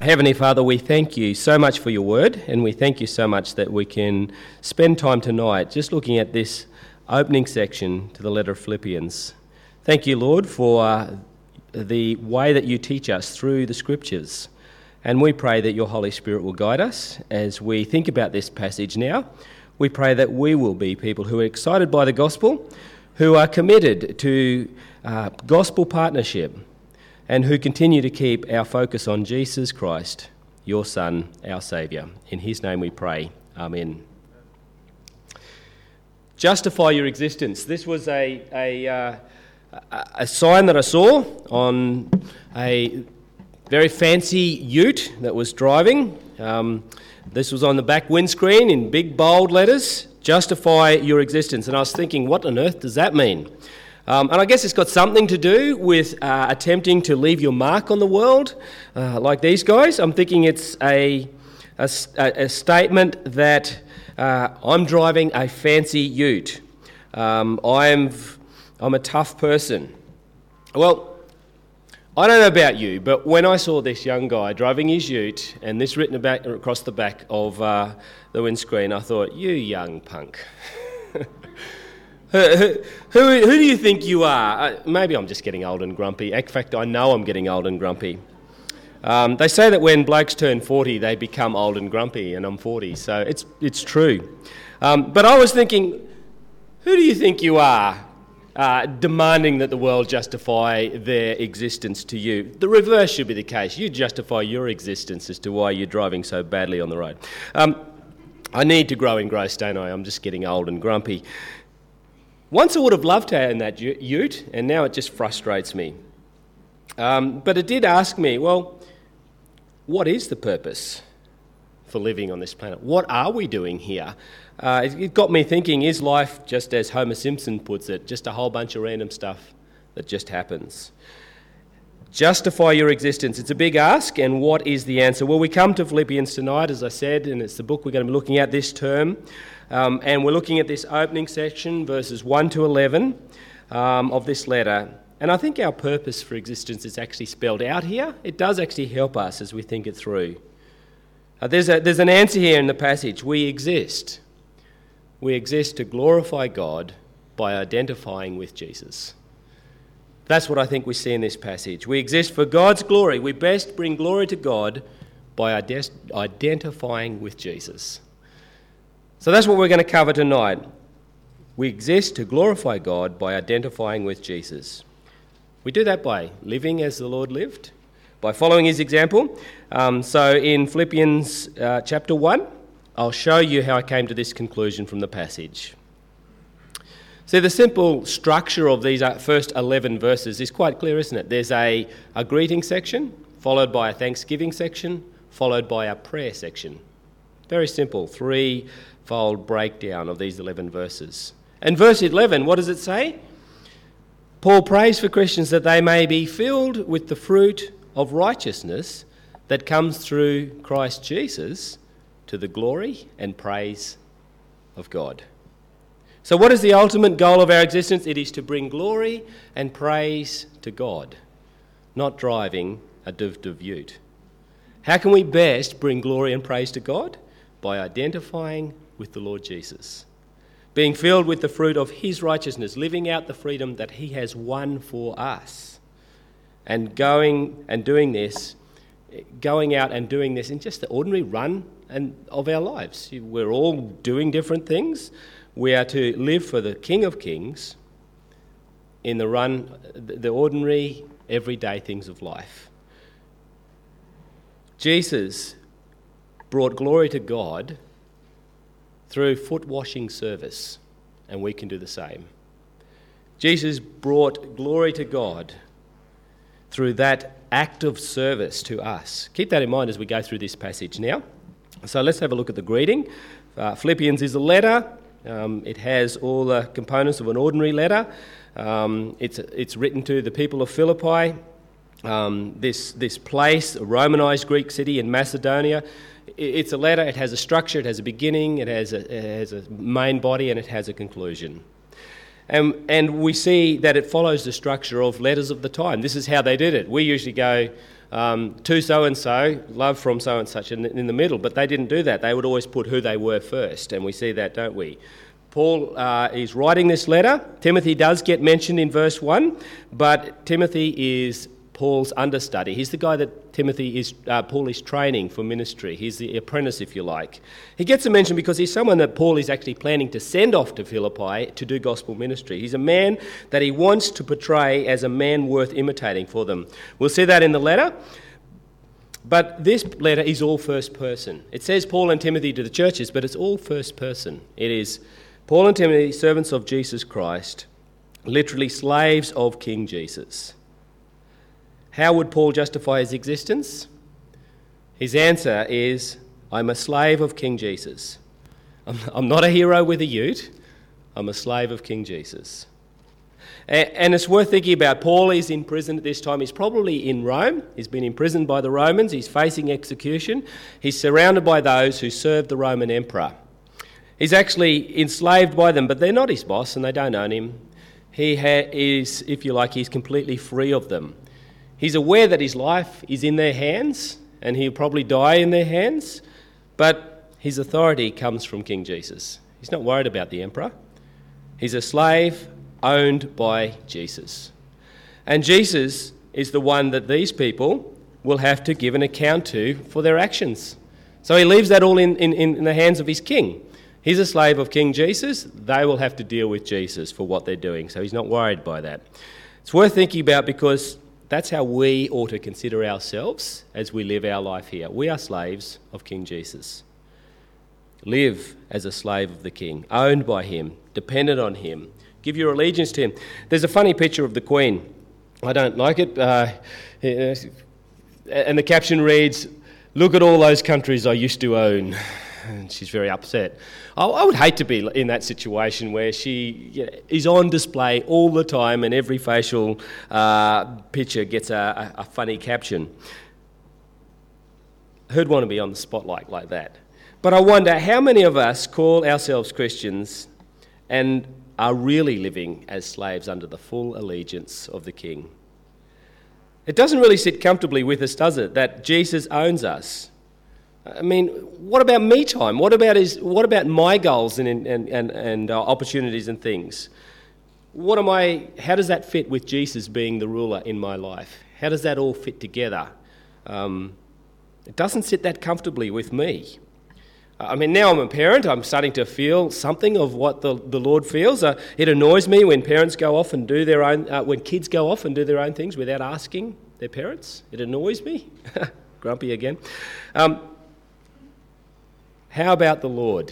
Heavenly Father, we thank you so much for your word, and we thank you so much that we can spend time tonight just looking at this opening section to the letter of Philippians. Thank you, Lord, for the way that you teach us through the Scriptures. And we pray that your Holy Spirit will guide us as we think about this passage now. We pray that we will be people who are excited by the gospel, who are committed to gospel partnership, and who continue to keep our focus on Jesus Christ, your Son, our Saviour. In his name we pray. Amen. Justify your existence. This was a sign that I saw on a very fancy ute that was driving. This was on the back windscreen in big bold letters, justify your existence. And I was thinking, what on earth does that mean? And I guess it's got something to do with attempting to leave your mark on the world, like these guys. I'm thinking it's a statement that I'm driving a fancy ute. I'm a tough person. Well, I don't know about you, but when I saw this young guy driving his ute and this written across the back of the windscreen, I thought, you young punk. Who do you think you are? Maybe I'm just getting old and grumpy. In fact, I know I'm getting old and grumpy. They say that when blokes turn 40, they become old and grumpy, and I'm 40, so it's true. But I was thinking, who do you think you are, demanding that the world justify their existence to you? The reverse should be the case. You justify your existence as to why you're driving so badly on the road. I need to grow in grace, don't I? I'm just getting old and grumpy. Once I would have loved to own that ute, and now it just frustrates me. But it did ask me, well, what is the purpose for living on this planet? What are we doing here? It got me thinking, is life, just as Homer Simpson puts it, just a whole bunch of random stuff that just happens? Justify your existence. It's a big ask, and what is the answer? Well, we come to Philippians tonight, as I said, and it's the book we're going to be looking at this term. And we're looking at this opening section, verses 1 to 11 of this letter. And I think our purpose for existence is actually spelled out here. It does actually help us as we think it through. There's an answer here in the passage. We exist. We exist to glorify God by identifying with Jesus. That's what I think we see in this passage. We exist for God's glory. We best bring glory to God by identifying with Jesus. So that's what we're going to cover tonight. We exist to glorify God by identifying with Jesus. We do that by living as the Lord lived, by following his example. So in Philippians chapter 1, I'll show you how I came to this conclusion from the passage. See, the simple structure of these first 11 verses is quite clear, isn't it? There's a greeting section, followed by a thanksgiving section, followed by a prayer section. Very simple, threefold breakdown of these 11 verses. And verse 11, what does it say? Paul prays for Christians that they may be filled with the fruit of righteousness that comes through Christ Jesus to the glory and praise of God. So what is the ultimate goal of our existence? It is to bring glory and praise to God, not driving a duv ute. How can we best bring glory and praise to God? By identifying with the Lord Jesus, being filled with the fruit of his righteousness, living out the freedom that he has won for us, and going out and doing this in just the ordinary run of our lives. We're all doing different things. We are to live for the King of Kings in the ordinary, everyday things of life. Jesus brought glory to God through foot washing service, and we can do the same. Jesus brought glory to God through that act of service to us. Keep that in mind as we go through this passage now. So let's have a look at the greeting. Philippians is a letter. It has all the components of an ordinary letter. It's written to the people of Philippi, this place, a Romanized Greek city in Macedonia. It's a letter. It has a structure. It has a beginning. It has a main body, and it has a conclusion. And we see that it follows the structure of letters of the time. This is how they did it. We usually go, to so-and-so, love from so-and-such in the middle. But they didn't do that. They would always put who they were first, and we see that, don't we? Paul is writing this letter. Timothy does get mentioned in verse 1, but Timothy is Paul's understudy. He's the guy that Paul is training for ministry. He's the apprentice, if you like. He gets a mention because he's someone that Paul is actually planning to send off to Philippi to do gospel ministry. He's a man that he wants to portray as a man worth imitating for them. We'll see that in the letter. But this letter is all first person. It says Paul and Timothy to the churches, but it's all first person. It is Paul and Timothy, servants of Jesus Christ, literally slaves of King Jesus. How would Paul justify his existence? His answer is, I'm a slave of King Jesus. I'm not a hero with a ute. I'm a slave of King Jesus. And it's worth thinking about. Paul is in prison at this time. He's probably in Rome. He's been imprisoned by the Romans. He's facing execution. He's surrounded by those who serve the Roman emperor. He's actually enslaved by them, but they're not his boss and they don't own him. He is, if you like, he's completely free of them. He's aware that his life is in their hands and he'll probably die in their hands, but his authority comes from King Jesus. He's not worried about the emperor. He's a slave owned by Jesus. And Jesus is the one that these people will have to give an account to for their actions. So he leaves that all in the hands of his king. He's a slave of King Jesus. They will have to deal with Jesus for what they're doing. So he's not worried by that. It's worth thinking about because that's how we ought to consider ourselves as we live our life here. We are slaves of King Jesus. Live as a slave of the King, owned by him, dependent on him. Give your allegiance to him. There's a funny picture of the Queen. I don't like it. And the caption reads, "Look at all those countries I used to own." And she's very upset. I would hate to be in that situation where she is on display all the time and every facial picture gets a funny caption. Who'd want to be on the spotlight like that? But I wonder how many of us call ourselves Christians and are really living as slaves under the full allegiance of the King. It doesn't really sit comfortably with us, does it, that Jesus owns us? I mean, what about me time? What about my goals and opportunities and things? How does that fit with Jesus being the ruler in my life? How does that all fit together? It doesn't sit that comfortably with me. I mean, now I'm a parent, I'm starting to feel something of what the Lord feels. It annoys me when parents go off and do their own, when kids go off and do their own things without asking their parents. It annoys me. Grumpy again. How about the Lord?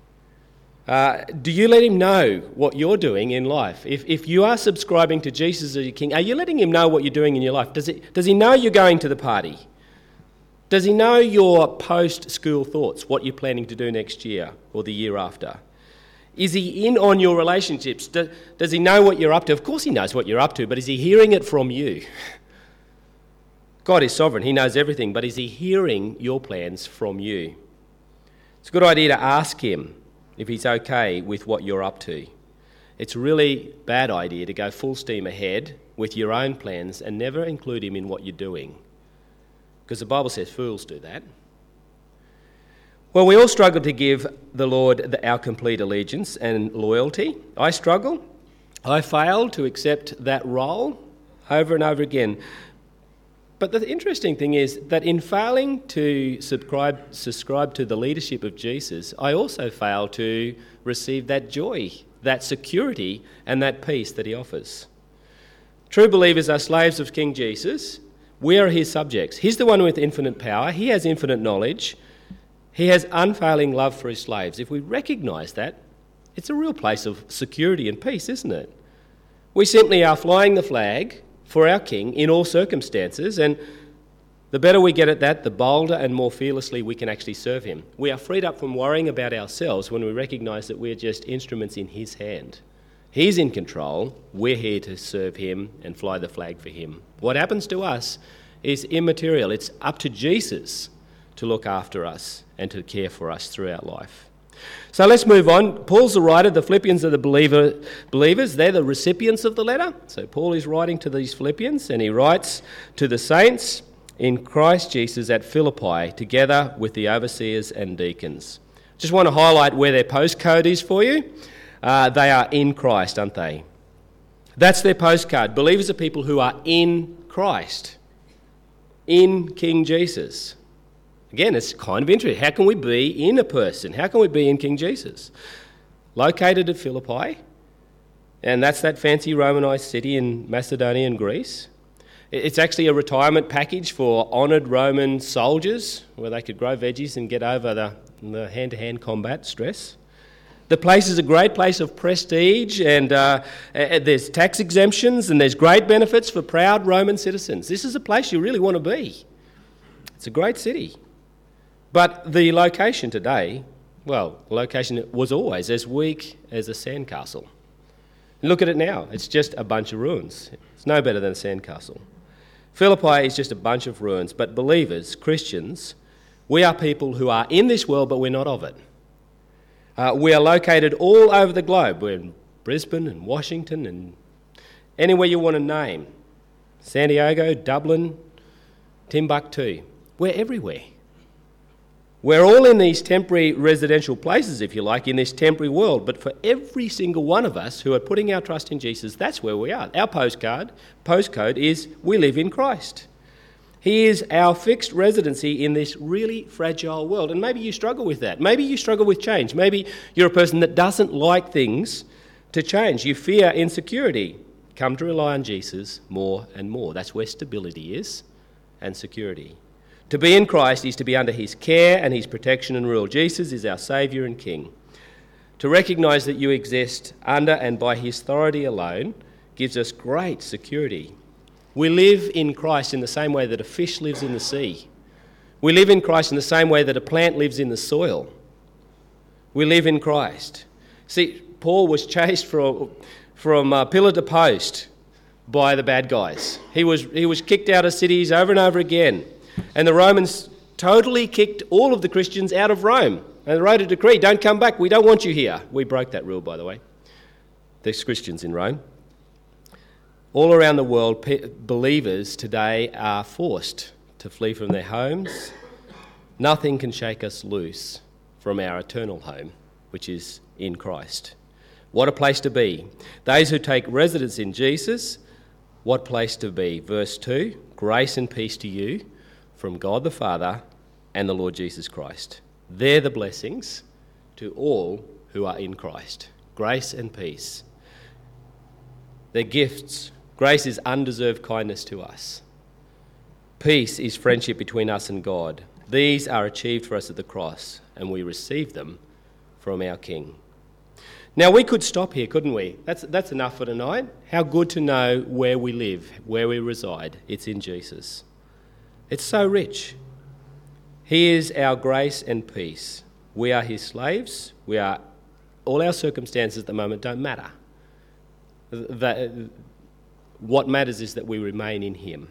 Do you let him know what you're doing in life? If you are subscribing to Jesus as your King, are you letting him know what you're doing in your life? Does he know you're going to the party? Does he know your post-school thoughts, what you're planning to do next year or the year after? Is he in on your relationships? Does he know what you're up to? Of course he knows what you're up to, but is he hearing it from you? God is sovereign. He knows everything, but is he hearing your plans from you? It's a good idea to ask him if he's okay with what you're up to. It's a really bad idea to go full steam ahead with your own plans and never include him in what you're doing. Because the Bible says fools do that. Well, we all struggle to give the Lord our complete allegiance and loyalty. I struggle. I fail to accept that role over and over again. But the interesting thing is that in failing to subscribe to the leadership of Jesus, I also fail to receive that joy, that security, and that peace that he offers. True believers are slaves of King Jesus. We are his subjects. He's the one with infinite power. He has infinite knowledge. He has unfailing love for his slaves. If we recognise that, it's a real place of security and peace, isn't it? We simply are flying the flag for our King in all circumstances, and the better we get at that, the bolder and more fearlessly we can actually serve him. We are freed up from worrying about ourselves when we recognise that we're just instruments in his hand. He's in control. We're here to serve him and fly the flag for him. What happens to us is immaterial. It's up to Jesus to look after us and to care for us throughout life. So let's move on. Paul's the writer. The Philippians are the believers. They're the recipients of the letter. So Paul is writing to these Philippians, and he writes to the saints in Christ Jesus at Philippi, together with the overseers and deacons. Just want to highlight where their postcode is for you. They are in Christ, aren't they? That's their postcard. Believers are people who are in Christ, in King Jesus. Again, it's kind of interesting. How can we be in a person? How can we be in King Jesus? Located at Philippi, and that's that fancy Romanised city in Macedonia and Greece. It's actually a retirement package for honoured Roman soldiers where they could grow veggies and get over the hand-to-hand combat stress. The place is a great place of prestige, and there's tax exemptions and there's great benefits for proud Roman citizens. This is a place you really want to be. It's a great city. But the location today, well, the location was always as weak as a sandcastle. Look at it now. It's just a bunch of ruins. It's no better than a sandcastle. Philippi is just a bunch of ruins, but believers, Christians, we are people who are in this world, but we're not of it. We are located all over the globe. We're in Brisbane and Washington and anywhere you want to name. San Diego, Dublin, Timbuktu. We're everywhere. We're all in these temporary residential places, if you like, in this temporary world. But for every single one of us who are putting our trust in Jesus, that's where we are. Our postcode is we live in Christ. He is our fixed residency in this really fragile world. And maybe you struggle with that. Maybe you struggle with change. Maybe you're a person that doesn't like things to change. You fear insecurity. Come to rely on Jesus more and more. That's where stability is and security. To be in Christ is to be under his care and his protection and rule. Jesus is our Saviour and King. To recognise that you exist under and by his authority alone gives us great security. We live in Christ in the same way that a fish lives in the sea. We live in Christ in the same way that a plant lives in the soil. We live in Christ. See, Paul was chased from pillar to post by the bad guys. He was kicked out of cities over and over again. And the Romans totally kicked all of the Christians out of Rome. And they wrote a decree, don't come back, we don't want you here. We broke that rule, by the way. There's Christians in Rome. All around the world, believers today are forced to flee from their homes. Nothing can shake us loose from our eternal home, which is in Christ. What a place to be. Those who take residence in Jesus, what place to be. Verse 2, grace and peace to you from God the Father and the Lord Jesus Christ. They're the blessings to all who are in Christ. Grace and peace. They're gifts. Grace is undeserved kindness to us. Peace is friendship between us and God. These are achieved for us at the cross, and we receive them from our King. Now, we could stop here, couldn't we? That's enough for tonight. How good to know where we live, where we reside. It's in Jesus. It's so rich. He is our grace and peace. We are his slaves. All our circumstances at the moment don't matter. What matters is that we remain in him.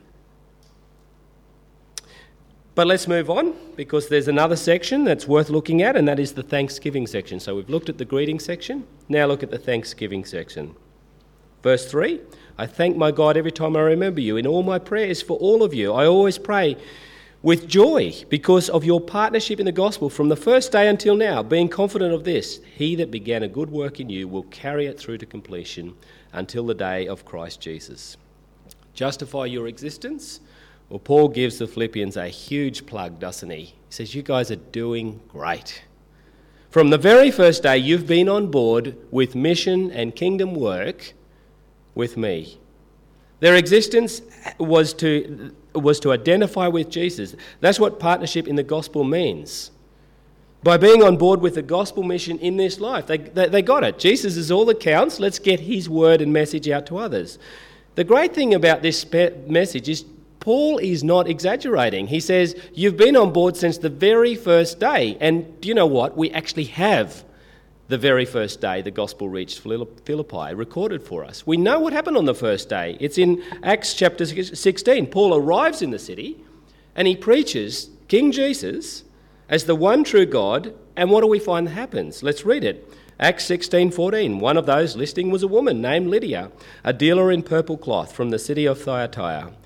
But let's move on, because there's another section that's worth looking at, and that is the Thanksgiving section. So we've looked at the greeting section. Now look at the Thanksgiving section. Verse 3, I thank my God every time I remember you. In all my prayers for all of you, I always pray with joy because of your partnership in the gospel from the first day until now, being confident of this, he that began a good work in you will carry it through to completion until the day of Christ Jesus. Justify your existence? Well, Paul gives the Philippians a huge plug, doesn't he? He says, you guys are doing great. From the very first day, you've been on board with mission and kingdom work with me. Their existence was to identify with Jesus. That's what partnership in the gospel means. By being on board with the gospel mission in this life, they got it. Jesus is all that counts. Let's get his word and message out to others. The great thing about this message is Paul is not exaggerating. He says, you've been on board since the very first day. And do you know what? We actually have the very first day the gospel reached Philippi, recorded for us. We know what happened on the first day. It's in Acts chapter 16. Paul arrives in the city and he preaches King Jesus as the one true God. And what do we find happens? Let's read it. Acts 16:14. One of those listening was a woman named Lydia, a dealer in purple cloth from the city of Thyatira,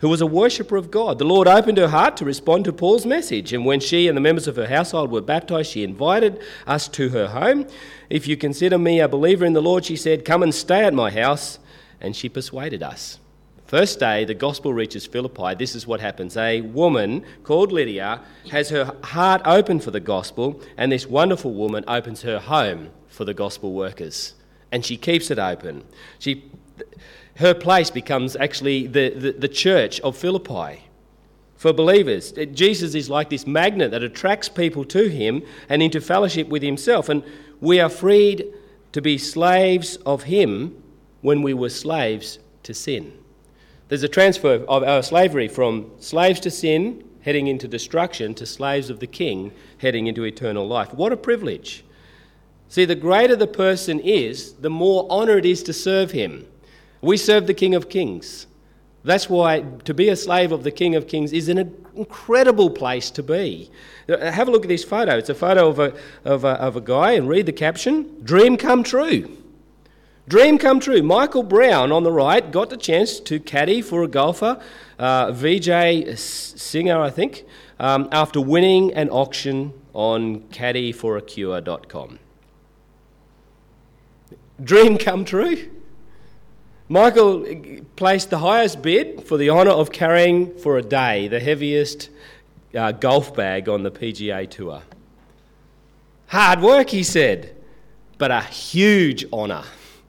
who was a worshipper of God. The Lord opened her heart to respond to Paul's message, and when she and the members of her household were baptized, she invited us to her home. "If you consider me a believer in the Lord," she said, "come and stay at my house." And she persuaded us. First day, the gospel reaches Philippi. This is what happens. A woman called Lydia has her heart open for the gospel, and this wonderful woman opens her home for the gospel workers. And she keeps it open. Her place becomes actually the church of Philippi for believers. Jesus is like this magnet that attracts people to him and into fellowship with himself. And we are freed to be slaves of him when we were slaves to sin. There's a transfer of our slavery from slaves to sin, heading into destruction, to slaves of the King, heading into eternal life. What a privilege. See, the greater the person is, the more honour it is to serve him. We serve the King of Kings. That's why to be a slave of the King of Kings is an incredible place to be. Have a look at this photo. It's a photo of a guy, and read the caption, "Dream come true." Dream come true. Michael Brown on the right got the chance to caddy for a golfer, Vijay Singer, I think, after winning an auction on caddyforacure.com. Dream come true. Michael placed the highest bid for the honour of carrying for a day the heaviest golf bag on the PGA Tour. Hard work, he said, but a huge honour.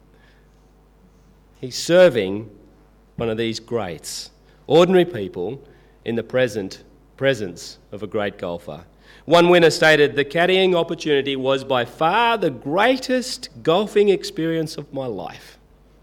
He's serving one of these greats, ordinary people in the presence of a great golfer. One winner stated, "The caddying opportunity was by far the greatest golfing experience of my life."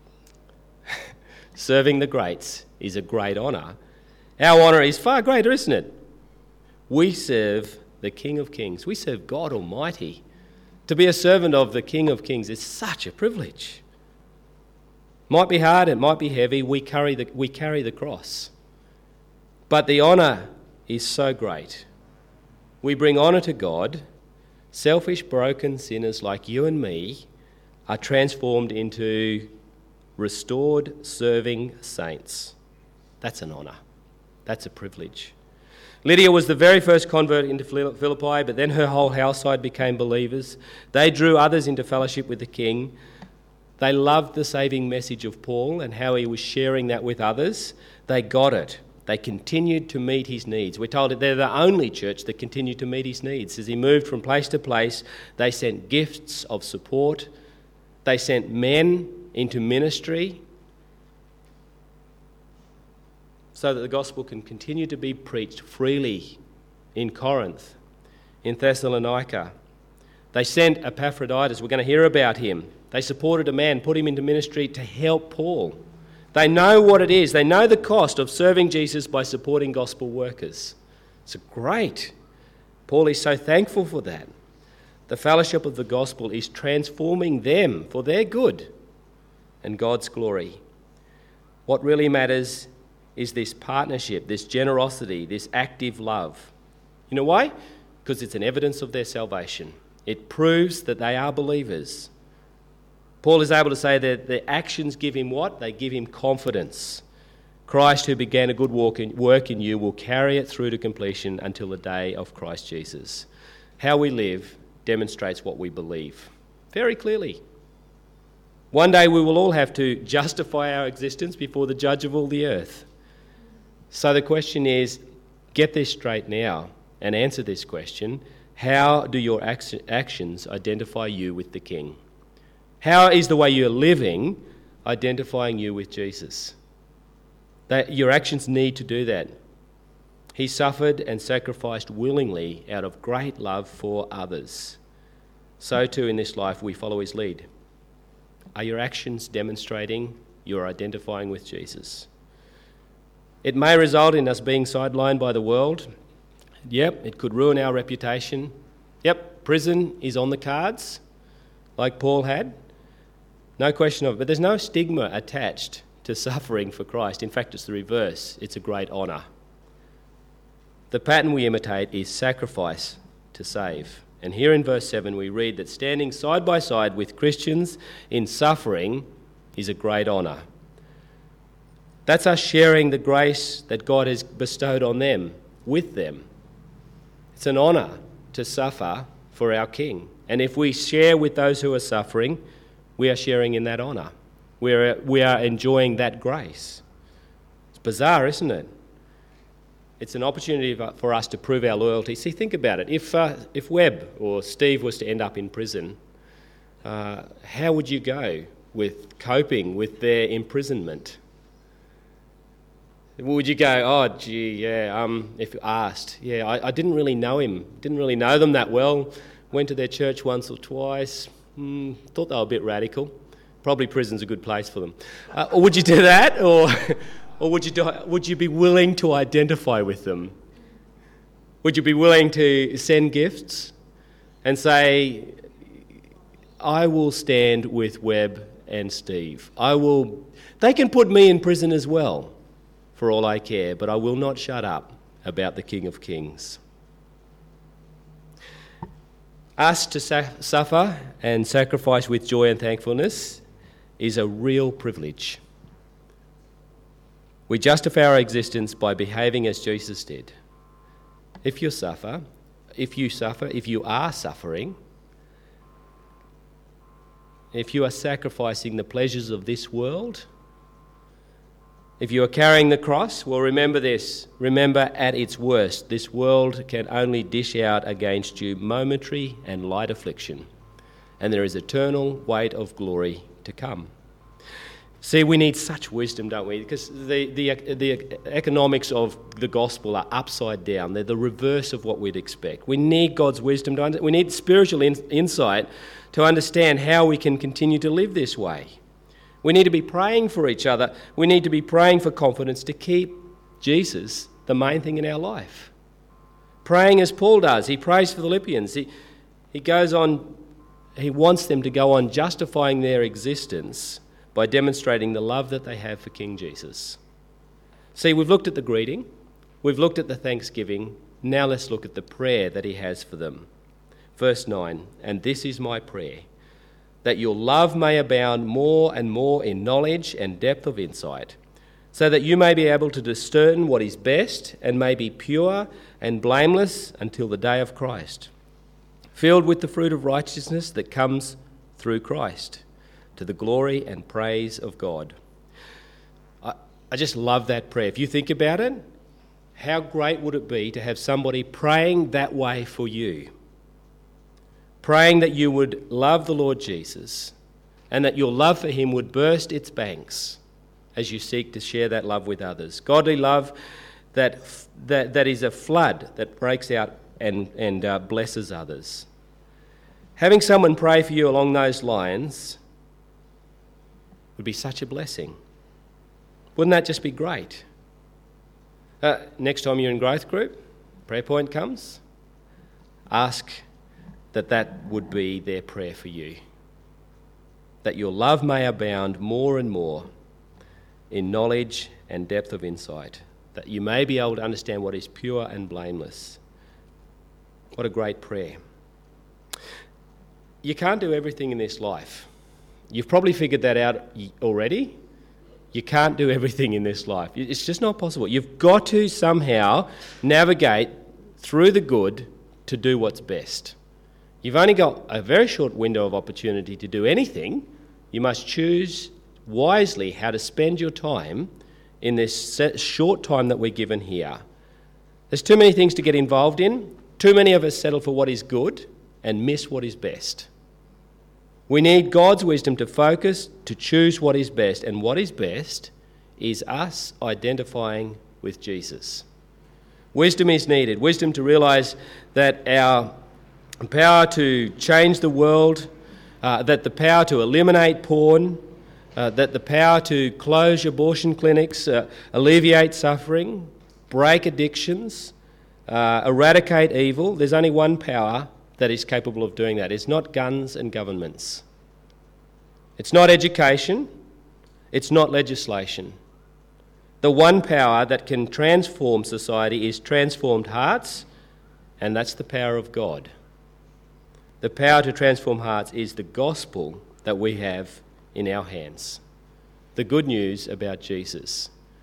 Serving the greats is a great honour. Our honour is far greater, isn't it? We serve the King of Kings. We serve God Almighty. To be a servant of the King of Kings is such a privilege. Might be hard, it might be heavy, we carry the cross. But the honour is so great. We bring honour to God. Selfish, broken sinners like you and me are transformed into restored, serving saints. That's an honour. That's a privilege. Lydia was the very first convert into Philippi, but then her whole household became believers. They drew others into fellowship with the King. They loved the saving message of Paul and how he was sharing that with others. They got it. They continued to meet his needs. We're told that they're the only church that continued to meet his needs. As he moved from place to place, they sent gifts of support. They sent men into ministry so that the gospel can continue to be preached freely in Corinth, in Thessalonica. They sent Epaphroditus. We're going to hear about him. They supported a man, put him into ministry to help Paul. They know what it is. They know the cost of serving Jesus by supporting gospel workers. It's great. Paul is so thankful for that. The fellowship of the gospel is transforming them for their good and God's glory. What really matters is this partnership, this generosity, this active love. You know why? Because it's an evidence of their salvation. It proves that they are believers. Paul is able to say that their actions give him what? They give him confidence. Christ, who began a good work in you, will carry it through to completion until the day of Christ Jesus. How we live demonstrates what we believe very clearly. One day we will all have to justify our existence before the judge of all the earth. So the question is, get this straight now and answer this question. How do your actions identify you with the King? How is the way you're living identifying you with Jesus? That your actions need to do that. He suffered and sacrificed willingly out of great love for others. So too in this life we follow his lead. Are your actions demonstrating you're identifying with Jesus? It may result in us being sidelined by the world. Yep, it could ruin our reputation. Yep, prison is on the cards, like Paul had. No question of it. But there's no stigma attached to suffering for Christ. In fact, it's the reverse. It's a great honour. The pattern we imitate is sacrifice to save. And here in verse 7 we read that standing side by side with Christians in suffering is a great honour. That's us sharing the grace that God has bestowed on them, with them. It's an honour to suffer for our King. And if we share with those who are suffering, we are sharing in that honour. We are enjoying that grace. It's bizarre, isn't it? It's an opportunity for us to prove our loyalty. See, think about it. If Webb or Steve was to end up in prison, how would you go with coping with their imprisonment? Would you go, oh, gee, yeah, if you asked, yeah, I didn't really know him, didn't really know them that well, went to their church once or twice, thought they were a bit radical. Probably prison's a good place for them. Or would you do that, or would you be willing to identify with them? Would you be willing to send gifts and say, I will stand with Webb and Steve. They can put me in prison as well, for all I care, but I will not shut up about the King of Kings. Us to suffer and sacrifice with joy and thankfulness is a real privilege. We justify our existence by behaving as Jesus did. If you are suffering, if you are sacrificing the pleasures of this world, if you are carrying the cross, well, remember this. Remember, at its worst, this world can only dish out against you momentary and light affliction, and there is eternal weight of glory to come. See, we need such wisdom, don't we? Because the economics of the gospel are upside down. They're the reverse of what we'd expect. We need God's wisdom. We need spiritual insight to understand how we can continue to live this way. We need to be praying for each other. We need to be praying for confidence to keep Jesus the main thing in our life. Praying as Paul does. He prays for the Philippians. He goes on, he wants them to go on justifying their existence by demonstrating the love that they have for King Jesus. See, we've looked at the greeting. We've looked at the thanksgiving. Now let's look at the prayer that he has for them. Verse 9, and this is my prayer, that your love may abound more and more in knowledge and depth of insight, so that you may be able to discern what is best and may be pure and blameless until the day of Christ, filled with the fruit of righteousness that comes through Christ, to the glory and praise of God. I just love that prayer. If you think about it, how great would it be to have somebody praying that way for you? Praying that you would love the Lord Jesus and that your love for him would burst its banks as you seek to share that love with others. Godly love that is a flood that breaks out and blesses others. Having someone pray for you along those lines would be such a blessing. Wouldn't that just be great? Next time you're in growth group, prayer point comes, ask that would be their prayer for you. That your love may abound more and more in knowledge and depth of insight. That you may be able to understand what is pure and blameless. What a great prayer. You can't do everything in this life. You've probably figured that out already. You can't do everything in this life. It's just not possible. You've got to somehow navigate through the good to do what's best. You've only got a very short window of opportunity to do anything. You must choose wisely how to spend your time in this short time that we're given here. There's too many things to get involved in. Too many of us settle for what is good and miss what is best. We need God's wisdom to focus, to choose what is best, and what is best is us identifying with Jesus. Wisdom is needed. Wisdom to realise that our power to change the world, that the power to eliminate porn, that the power to close abortion clinics, alleviate suffering, break addictions, eradicate evil. There's only one power that is capable of doing that. It's not guns and governments. It's not education. It's not legislation. The one power that can transform society is transformed hearts, and that's the power of God. The power to transform hearts is the gospel that we have in our hands. The good news about Jesus.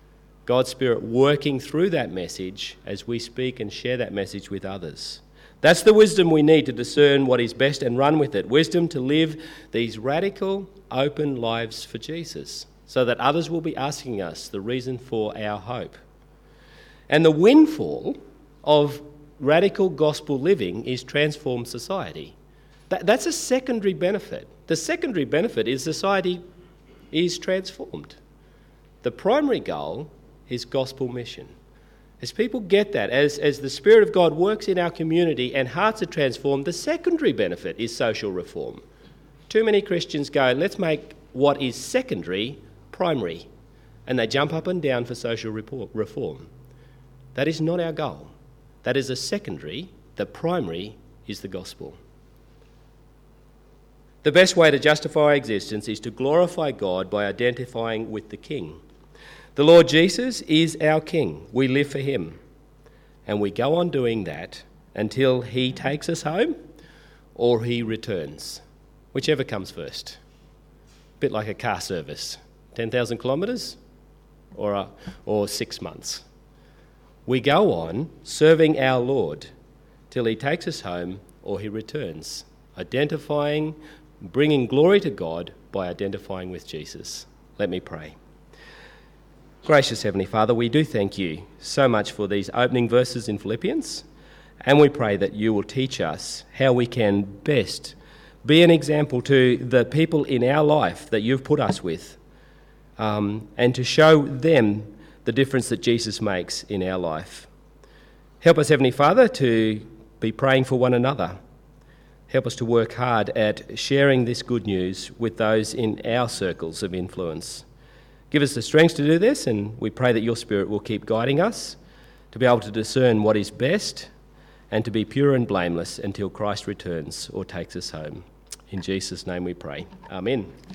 God's Spirit working through that message as we speak and share that message with others. That's the wisdom we need to discern what is best and run with it. Wisdom to live these radical, open lives for Jesus, so that others will be asking us the reason for our hope. And the windfall of radical gospel living is transformed society. That's a secondary benefit. The secondary benefit is society is transformed. The primary goal is gospel mission. As people get that, as the Spirit of God works in our community and hearts are transformed, the secondary benefit is social reform. Too many Christians go, let's make what is secondary primary, and they jump up and down for social reform. That is not our goal. That is a secondary. The primary is the gospel. The best way to justify our existence is to glorify God by identifying with the King. The Lord Jesus is our King. We live for him. And we go on doing that until he takes us home or he returns, whichever comes first. A bit like a car service, 10,000 kilometres or 6 months. We go on serving our Lord till he takes us home or he returns, identifying, bringing glory to God by identifying with Jesus. Let me pray. Gracious Heavenly Father, we do thank you so much for these opening verses in Philippians, and we pray that you will teach us how we can best be an example to the people in our life that you've put us with, and to show them the difference that Jesus makes in our life. Help us, Heavenly Father, to be praying for one another. Help us to work hard at sharing this good news with those in our circles of influence. Give us the strength to do this, and we pray that your Spirit will keep guiding us to be able to discern what is best and to be pure and blameless until Christ returns or takes us home. In Jesus' name we pray. Amen.